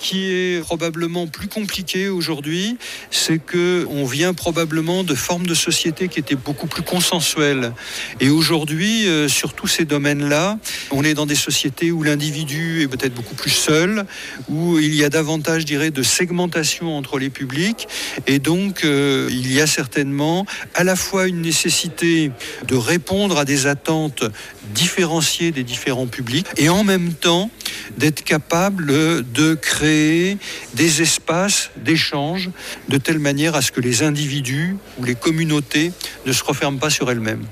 qui est probablement plus compliqué aujourd'hui, c'est qu'on vient probablement de formes de société qui étaient beaucoup plus consensuelles. Et aujourd'hui, sur tous ces domaines-là, on est dans des sociétés où l'individu est peut-être beaucoup plus seul, où il y a davantage, je dirais, de segmentation entre les publics. Et donc, il y a certainement à la fois une nécessité de répondre à des attentes différenciées des différents publics et en même temps d'être capable de créer des espaces d'échange de telle manière à ce que les individus ou les communautés ne se referment pas sur elles-mêmes.